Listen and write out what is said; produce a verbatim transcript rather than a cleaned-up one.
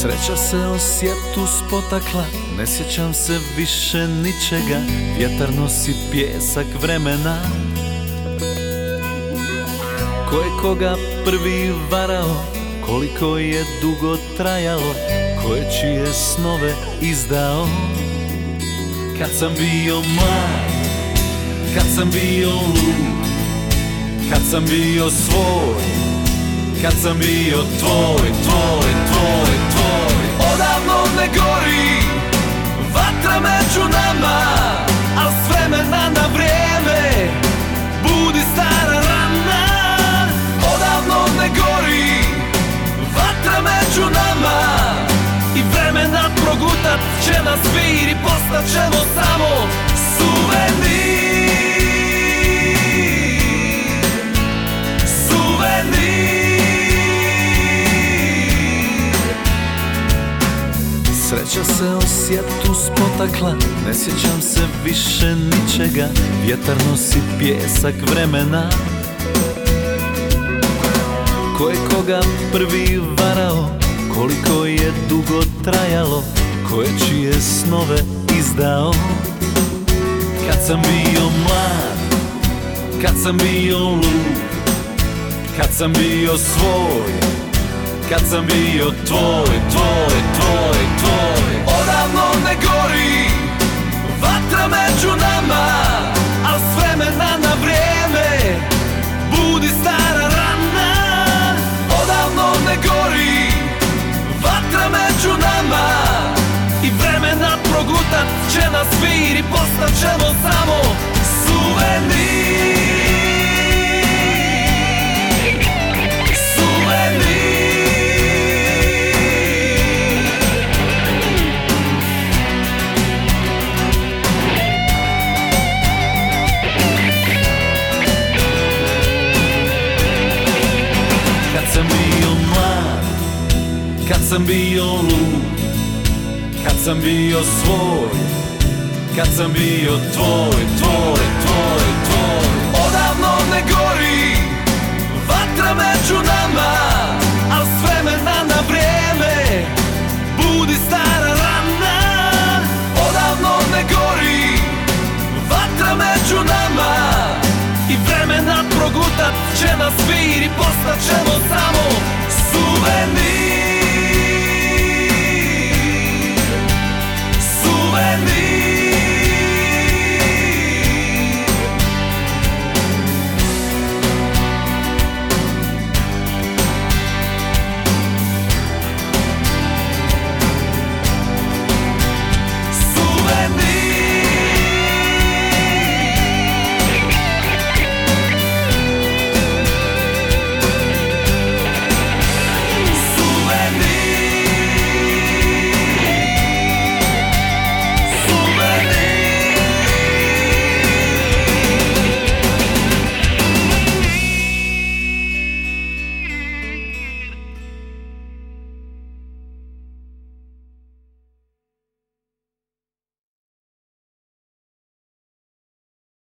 Sreća se o sjetu spotakla, ne sjećam se više ničega. Vjetar nosi pjesak vremena. Ko je koga prvi varao, koliko je dugo trajalo, ko je čije snove izdao. Kad sam bio mlad, kad sam bio lud, kad sam bio svoj, kad sam bio tvoj, tvoj, tvoj, tvoj. Odavno ne gori vatra među nama, al s vremena na vrijeme budi stara rana. Odavno ne gori vatra među nama i vremena progutat će nas vir i postat ćemo samo suvenir. Sreća se o sjetu spotakla, ne sjećam se više ničega. Vjetar nosi pjesak vremena. Ko je koga prvi varao, koliko je dugo trajalo, ko je čije snove izdao. Kad sam bio mlad, kad sam bio lud, kad sam bio svoj, kad sam bio tvoj, tvoj, tvoj, tvoj. Odavno ne gori vatra među nama, al s vremena na vrijeme budi stara rana. Odavno ne gori vatra među nama i vremena progutat će nas vir i postat ćemo samo suvenir. Kad sam bio mlad, kad sam bio lud, kad sam bio svoj, kad sam bio tvoj, tvoj, tvoj, tvoj. Odavno ne gori vatra među nama, al s vremena na vrijeme budi stara rana. Odavno ne gori vatra među nama i vremena progutat će nas vir i postat ćemo samo suvenir.